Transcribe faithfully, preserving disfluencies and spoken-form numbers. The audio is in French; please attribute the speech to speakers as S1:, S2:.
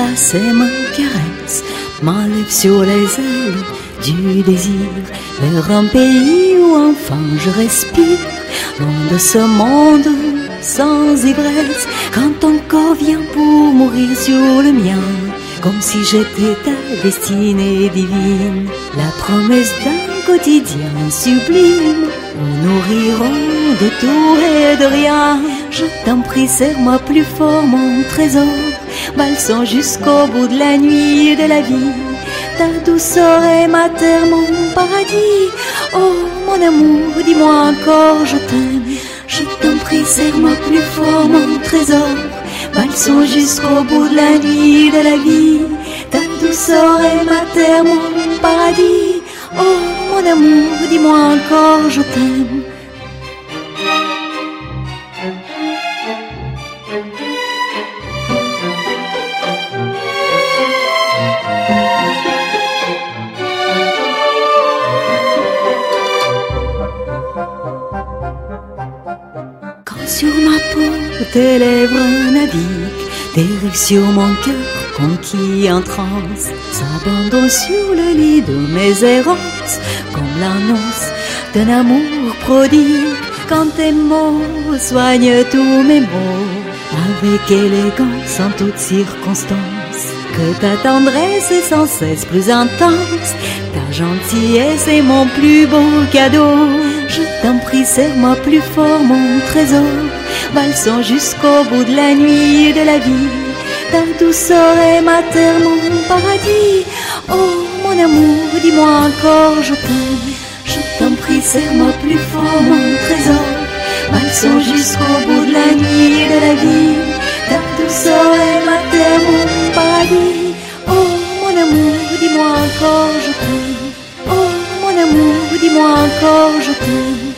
S1: glacée me caresse, m'enlève sur les ailes du désir, vers un pays où enfin je respire, loin de ce monde sans ivresse, quand ton corps vient pour mourir sur le mien, comme si j'étais ta destinée divine, la promesse d'un quotidien sublime, où nous rirons de tout et de rien. Je t'en prie, serre-moi plus fort mon trésor, valsons jusqu'au bout de la nuit et de la vie. Ta douceur est ma terre, mon paradis. Oh mon amour, dis-moi encore je t'aime. Je t'en prie, serre-moi plus fort mon trésor, valsons jusqu'au bout de la nuit et de la vie. Ta douceur est ma terre, mon paradis. Oh mon amour, dis-moi encore je t'aime. Sur ma peau, tes lèvres naviguent, dérivent sur mon cœur conquis en transe, s'abandonnent sur le lit de mes errances, comme l'annonce d'un amour prodigue. Quand tes mots soignent tous mes maux, avec élégance en toutes circonstances, que ta tendresse est sans cesse plus intense, ta gentillesse est mon plus beau cadeau. Je t'en prie, serre-moi plus fort mon trésor, valsons jusqu'au bout de la nuit et de la vie. Ta douceur est ma terre, mon paradis. Oh mon amour, dis-moi encore je t'aime. Je t'en prie, serre-moi plus fort mon trésor, valsons jusqu'au bout de la nuit et de la vie. Ta douceur est ma terre, mon paradis. Oh mon amour, dis-moi encore je t'aime. Oh mon amour, dis-moi encore je t'aime.